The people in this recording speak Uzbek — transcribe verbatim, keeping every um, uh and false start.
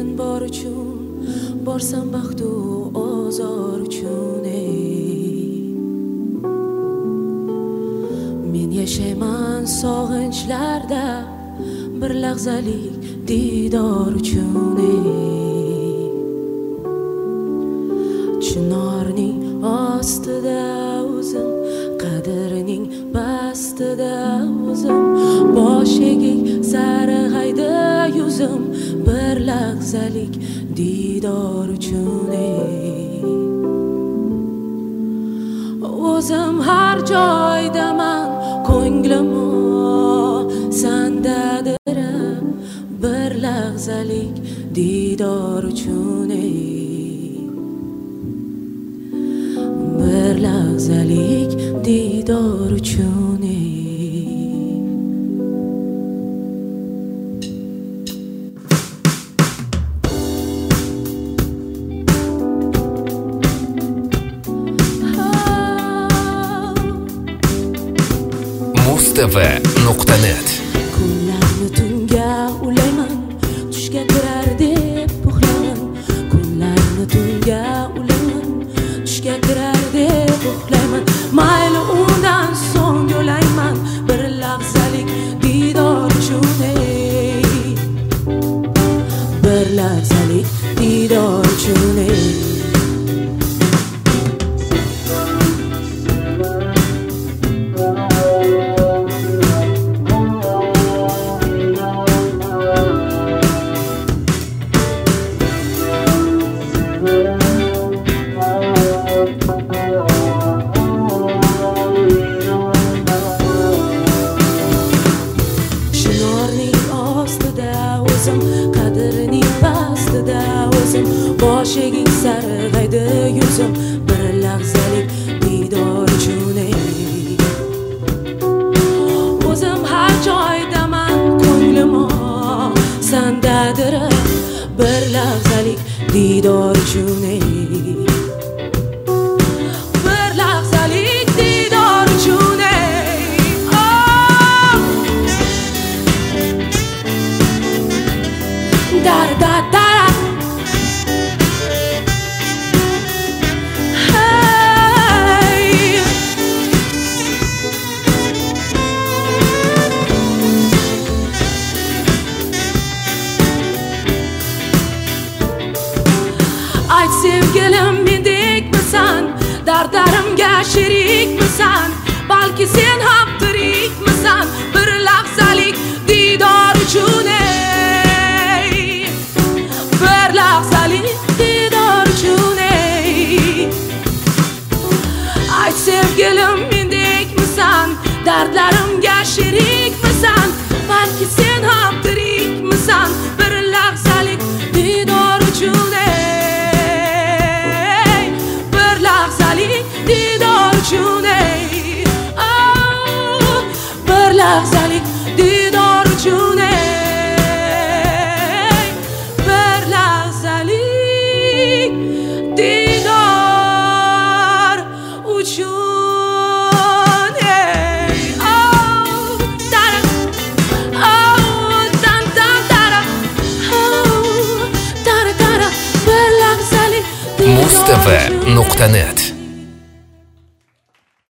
men bor uchun borsam baxtu ozor uchun ey. Men yashayman sog'inchlarda bir lahzalik didor uchun ey. Chinorning ostida o'zim, qadrining pastida o'zim, boshiga sarg'aydi yuzim bir lahzalik didor uchun ey. O'zim har joydaman, ko'nglim sandadir bir lahzalik didor uchun ey. Bir lahzalik didor uchun ey. muz t v nuqta net. Kunlarni tunga ulayman, tushga kirar deb uxlayman. Kunlarni tunga ulayman, tushga kirar deb uxlayman. Mayli undan so'ng yo'layman bir lahzalik didor uchun ey. Bir lahzalik didor uchun ey. Qadrining pastida o'zim, boshiga sarg'aydi yuzim bir lahzalik didor uchun ey. O'zim har joydaman, ko'nglim sandadir bir lahzalik didor uchun ey. Bir lahzalik didor uchun ey. Dar dar dar. Hey. Ayt sevgilim, mendekmisan, dardlarimga sherikmisan, balki sen ham tirikmisan bir lahzalik didor uchun ey. Lahzalik didor uchun ey. Ayt sevgilim, mendekmisan, dardlarimga sherikmisan, balki sen ham tirikmisan bir lahzalik didor uchun ey. Bir lahzalik didor uchun ey. Oh, bir lahzalik didor uchun ey. muz t v nuqta net.